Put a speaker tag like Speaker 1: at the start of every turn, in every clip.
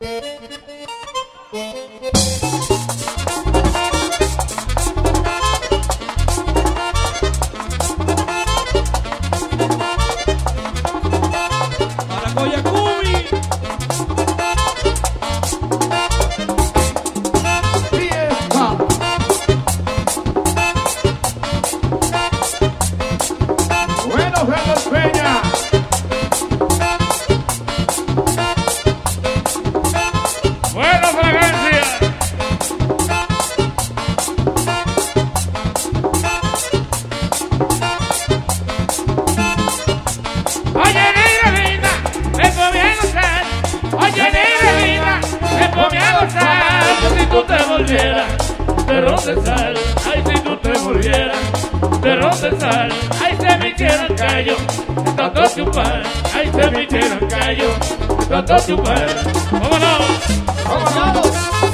Speaker 1: Si tú te volvieras de Rosesal, ay, si tú te volvieras de Rosesal, ay, se me hicieran callo, tanto chupar, ay, se me hicieran callo, tanto chupar. ¡Vámonos! ¡Vámonos!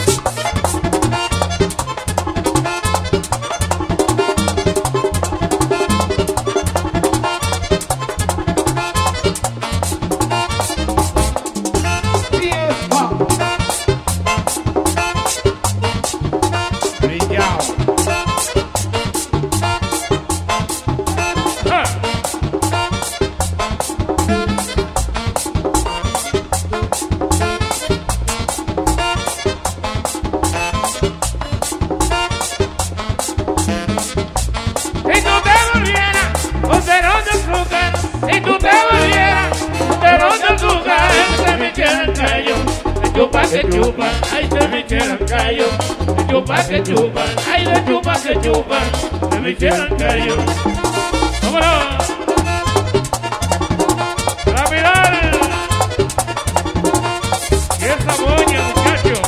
Speaker 1: Que chupan, ay, se me hicieran callo, chupa que chupan, ay, de chupa que chupan, se me hicieran callo. ¡Vámonos! ¡Para mirar! ¡Y esa moña, muchacho!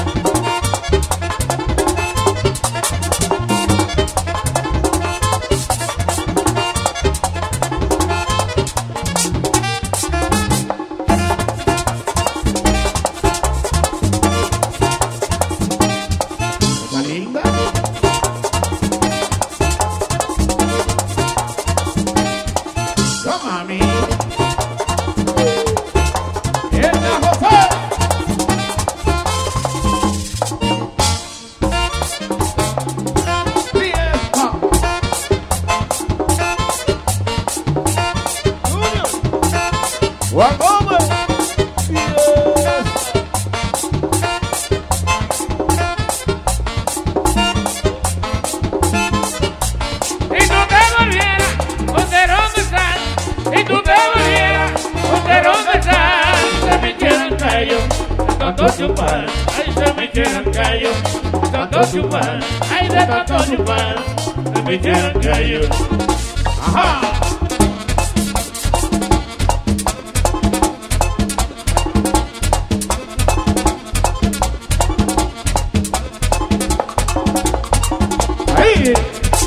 Speaker 1: Tanto chupar, ay, se me hicieran callo, tanto chupar, ay, de tanto chupar, se me hicieran callo. ¡Ajá! ¡Ahí!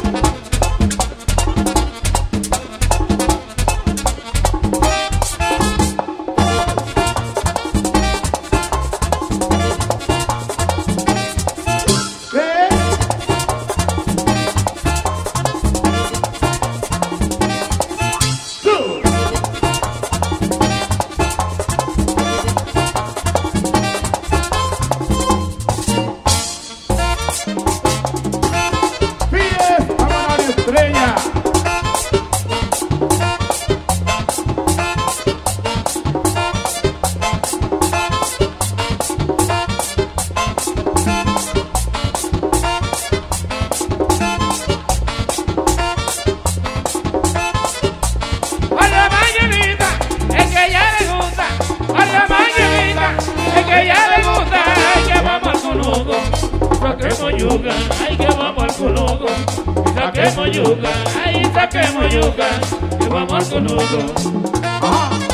Speaker 1: Ay, que vamos al conudo, saquemos yuca, ay, saquemos yuca, que vamos al conudo.